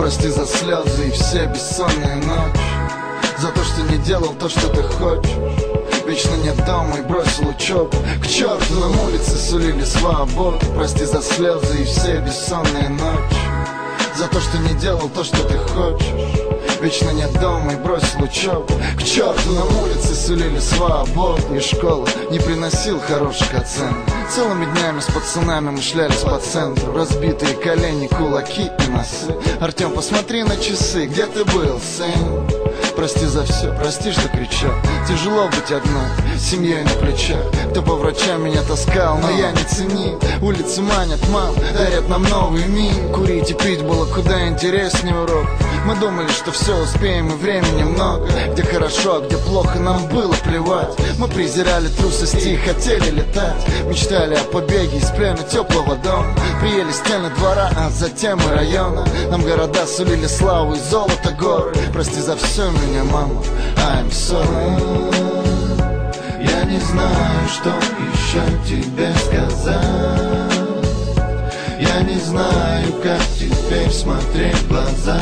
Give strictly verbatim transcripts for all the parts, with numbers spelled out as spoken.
Прости за слезы и все бессонные ночи, за то, что не делал то, что ты хочешь. Вечно нет дома и бросил учебу. К черту, нам улицы сулили свободу. Прости за слезы и все бессонные ночи, за то, что не делал то, что ты хочешь. Вечно нет дома и бросил учебу. К черту, нам улицы сулили свободу. И школа не приносил хороших оценок. Целыми днями с пацанами мы шлялись по центру. Разбитые колени, кулаки и носы. Артем, посмотри на часы, где ты был, сын? Прости за все, прости, что кричал. Тяжело быть одной, семьей на плечах. Кто по врачам меня таскал, но я не ценил. Улицы манят, мам, дарят нам новый мир. Курить и пить было куда интереснее урок. Мы думали, что все успеем и времени много. Где хорошо, а где плохо, нам было плевать. Мы презирали трусости и хотели летать. Мечтали о побеге из плена теплого дома. Приели стены двора, а затем и района. Нам города сулили славу и золото горы. Прости за все меня, мама, I'm sorry. Я не знаю, что еще тебе сказать. Я не знаю, как теперь смотреть в глаза.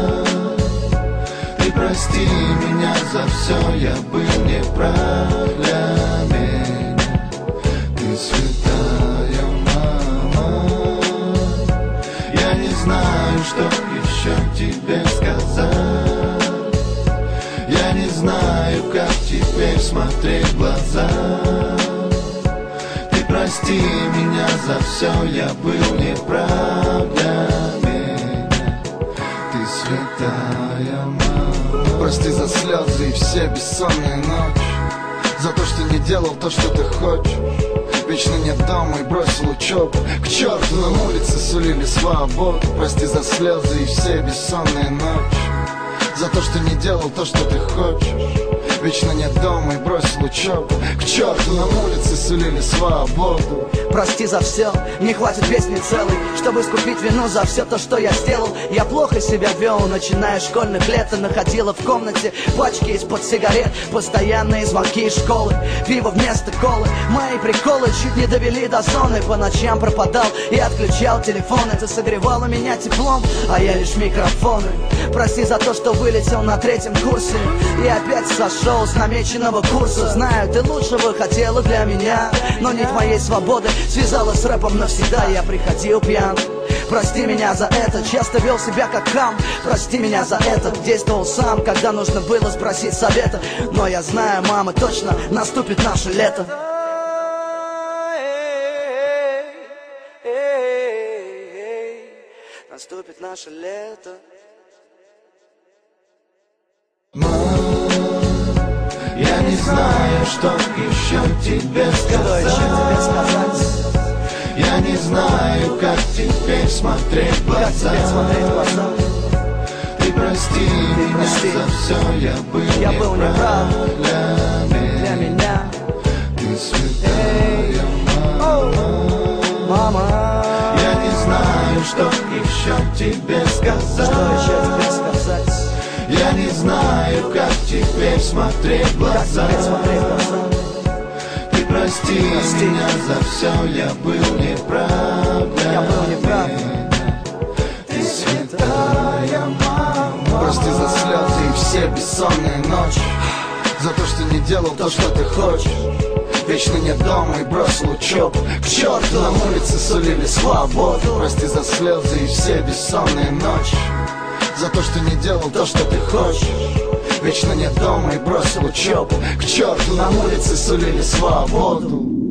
Ты прости меня за все, я был неправ для меня. Ты святая, мама. Я не знаю, что еще тебе сказать. Я не знаю, как теперь смотреть в глаза. Ты прости меня за все, я был неправ для меня. Ты святая, мама. Прости за слезы и все бессонные ночи, за то, что не делал то, что ты хочешь. Вечно нет дома и бросил учебу. К черту, нам улицы сулили свободу. Прости за слезы и все бессонные ночи, за то, что не делал то, что ты хочешь. Вечно нет дома и бросил учебу. К черту, нам улицы сулили свободу. Прости за все, не хватит песни целой, чтобы искупить вину за все то, что я сделал. Я плохо себя вел, начиная с школьных лет. И находила в комнате пачки из-под сигарет, постоянные звонки из школы, пиво вместо колы. Мои приколы чуть не довели до зоны. По ночам пропадал и отключал телефон. Это согревало меня теплом, а я лишь микрофоны. Прости за то, что вылетел на третьем курсе и опять сошел с намеченного курса. Знаю, ты лучшего хотела для меня, но нить моей свободы связала с рэпом навсегда. Я приходил пьян. Прости меня за это, часто вел себя как хам. Прости меня за это, действовал сам, когда нужно было спросить совета. Но я знаю, мама, точно наступит наше лето. Наступит наше лето. Я не знаю, что еще тебе сказать. Что еще тебе сказать? Я не знаю, как теперь смотреть в глаза. Как теперь смотреть в глаза? Ты прости Ты меня прости. за все, я был Я неправ был неправ для меня. Для меня. Ты святая, мама. Мама. Я не знаю, что еще тебе сказать. Что еще тебе сказать? Я не знаю, как теперь смотреть в глаза. Как теперь смотреть в глаза? Ты прости, Прости. меня за все, я был неправ для Я был неправ. меня. Ты святая, мама. Прости за слезы и все бессонные ночи, за то, что не делал то, что ты хочешь. Вечно нет дома и бросил учебу. К черту, нам улицы сулили свободу. Прости за слезы и все бессонные ночи, за то, что не делал то, что ты хочешь. Вечно нет дома и бросил учебу. К черту, нам улицы сулили свободу.